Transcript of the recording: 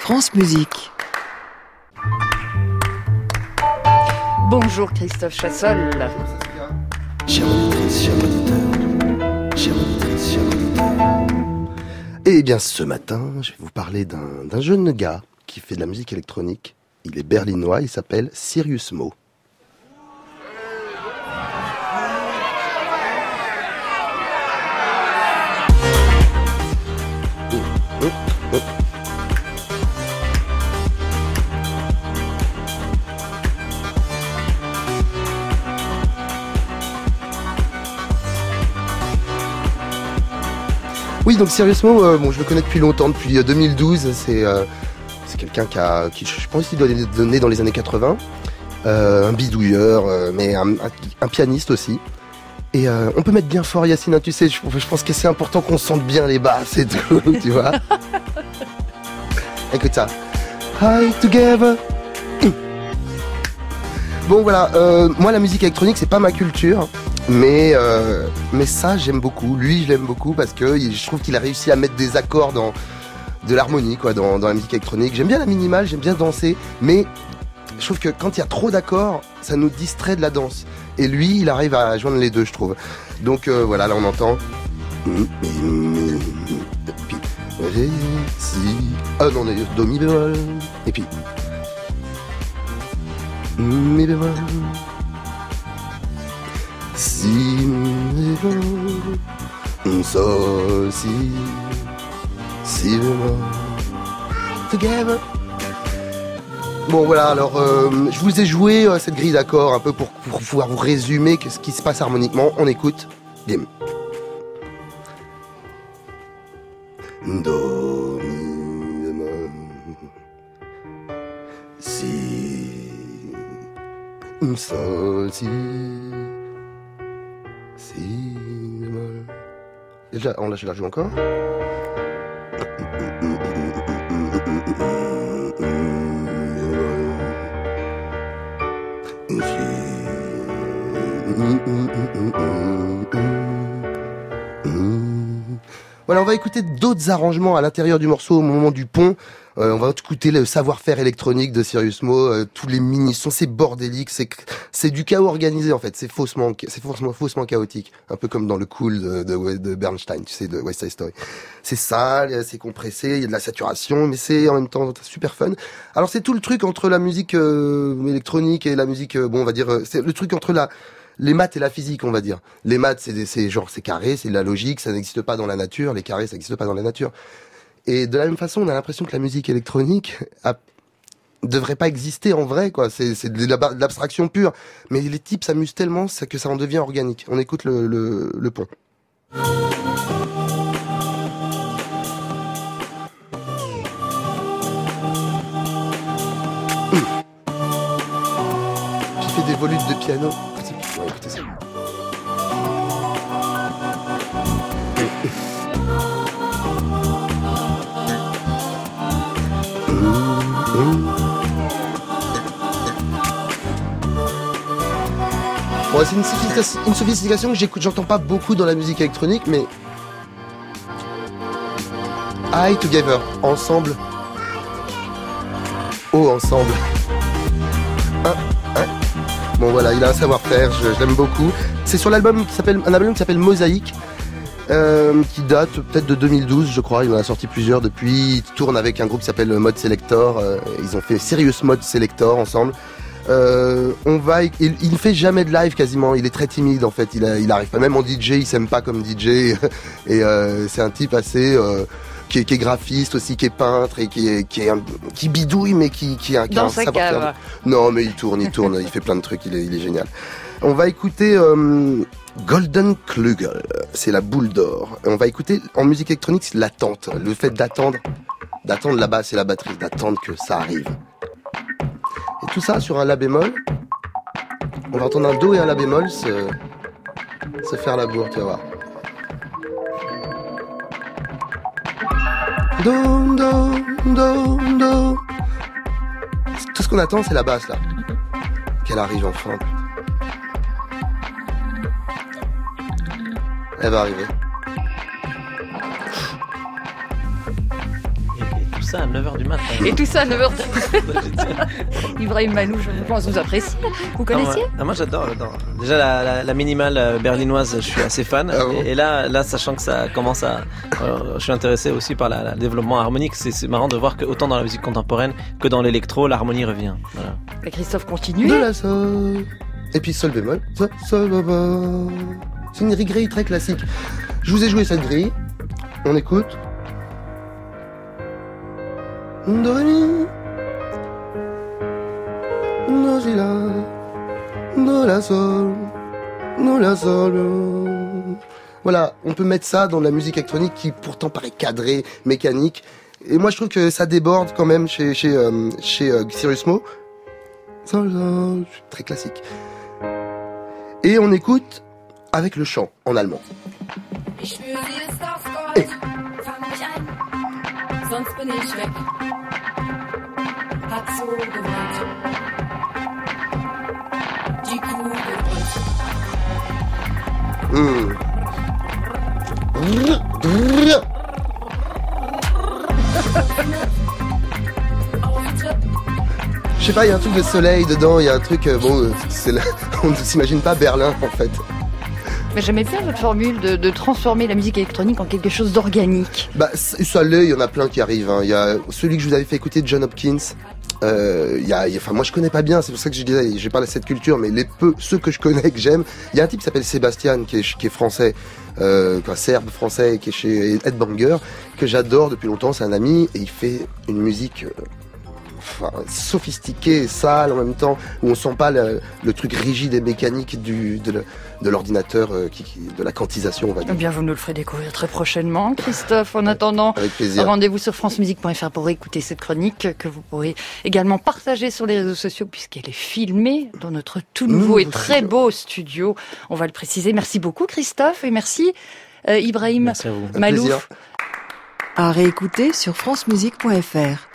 France Musique. Bonjour Christophe Chassol. Chère auditrice, cher auditeur, chère auditrice, cher auditeur. Eh bien, ce matin, je vais vous parler d'un jeune gars qui fait de la musique électronique. Il est berlinois, il s'appelle Sirius Mo. Oui, donc Sirius Mo, je le connais depuis longtemps, depuis 2012. C'est quelqu'un qui, je pense, il doit être né dans les années 80. Un bidouilleur, mais un pianiste aussi. Et on peut mettre bien fort, Yacine, hein, tu sais, je pense que c'est important qu'on sente bien les basses et tout, tu vois. Écoute ça. Hi together. Bon voilà, moi la musique électronique c'est pas ma culture. Mais ça j'aime beaucoup, lui je l'aime beaucoup parce que je trouve qu'il a réussi à mettre des accords de l'harmonie quoi, dans la musique électronique. J'aime bien la minimale, j'aime bien danser, mais je trouve que quand il y a trop d'accords, ça nous distrait de la danse. Et lui il arrive à joindre les deux je trouve. Donc voilà, là on entend... Ré, si... Ah non, do, mi bémol, et puis... Mi bémol... Si, mi bémol, sol, si bémol, together. Bon voilà, alors je vous ai joué cette grille d'accords un peu pour pouvoir vous résumer ce qui se passe harmoniquement. On écoute. Bim. Do, mi bémol, si, sol, si bémol. Déjà, je la joue encore. Voilà, on va écouter d'autres arrangements à l'intérieur du morceau au moment du pont. On va écouter le savoir-faire électronique de Sirius Mo, tous les mini-sons, c'est bordélique, c'est du chaos organisé en fait, c'est faussement chaotique, un peu comme dans le Cool de Bernstein, tu sais, de West Side Story. C'est sale, c'est compressé, il y a de la saturation, mais c'est en même temps super fun. Alors c'est tout le truc entre la musique électronique et la musique, on va dire, c'est le truc entre les maths et la physique, on va dire. Les maths, c'est carré, c'est de la logique, ça n'existe pas dans la nature. Les carrés, ça n'existe pas dans la nature. Et de la même façon, on a l'impression que la musique électronique devrait pas exister en vrai, quoi. C'est de l'abstraction pure. Mais les types s'amusent tellement que ça en devient organique. On écoute le pont. Puis il fait des volutes de piano. Ouais, écoutez ça. Bon, c'est une sophistication que j'entends pas beaucoup dans la musique électronique, mais I together, ensemble. Oh, ensemble. Bon voilà, il a un savoir-faire, je l'aime beaucoup. C'est sur un album qui s'appelle Mosaïque, qui date peut-être de 2012, je crois. Il en a sorti plusieurs depuis. Il tourne avec un groupe qui s'appelle Mode Selector. Ils ont fait Sirius Mode Selector ensemble. Il ne fait jamais de live quasiment. Il est très timide en fait. Il arrive pas même en DJ. Il s'aime pas comme DJ. Et c'est un type assez qui est graphiste aussi, qui est peintre et qui bidouille, mais qui a dans sa cave. Non, mais il tourne, il fait plein de trucs. Il est génial. On va écouter Golden Klugel, c'est la boule d'or. On va écouter en musique électronique, c'est l'attente, le fait d'attendre la basse et la batterie, d'attendre que ça arrive. Et tout ça sur un la bémol. On va entendre un do et un la bémol se faire la bourre, tu vas voir. Do, do, do, do. Tout ce qu'on attend, c'est la basse là. Qu'elle arrive enfin. Elle va arriver. ça à 9h du matin. Et tout ça à 9h. Ibrahim Malouf, je pense que vous appréciez. Vous connaissiez? Moi j'adore. Déjà la minimale berlinoise, je suis assez fan. Ah bon? Et là, sachant que ça commence à... je suis intéressé aussi par le développement harmonique. C'est marrant de voir que autant dans la musique contemporaine que dans l'électro, l'harmonie revient. Voilà. Et Christophe continue. De la sol. Et puis sol bémol. Sol bémol. C'est une grille très classique. Je vous ai joué cette grille. On écoute. Do, ré, mi. Do, si, la. Do, la, sol. Do, la, sol. Voilà, on peut mettre ça dans la musique électronique qui pourtant paraît cadrée, mécanique. Et moi je trouve que ça déborde quand même chez Cyrus Mo. Sol, sol, très classique. Et on écoute avec le chant en allemand. Et... Sonst bin ich weg. Hat so gewollt. Die Kuh gewollt. Je sais pas, il y a un truc de soleil dedans, il y a un truc, on ne s'imagine pas Berlin en fait. Mais j'aimais bien votre formule de transformer la musique électronique en quelque chose d'organique. Bah, ça l'est, il y en a plein qui arrivent. Hein. Il y a celui que je vous avais fait écouter, John Hopkins. Moi je connais pas bien, c'est pour ça que je disais, j'ai pas cette culture, mais ceux que je connais, que j'aime, il y a un type qui s'appelle Sébastien, qui est français, serbe français, qui est chez Headbanger, que j'adore depuis longtemps, c'est un ami, et il fait une musique sophistiquée, sale en même temps, où on sent pas le truc rigide et mécanique de l'ordinateur, de la quantisation, on va dire. Eh bien, vous nous le ferez découvrir très prochainement, Christophe. En attendant, avec plaisir. Rendez-vous sur francemusique.fr pour écouter cette chronique que vous pourrez également partager sur les réseaux sociaux puisqu'elle est filmée dans notre tout nouveau et très beau studio. On va le préciser. Merci beaucoup, Christophe, et merci Ibrahim Merci à vous. Malouf. À réécouter sur francemusique.fr.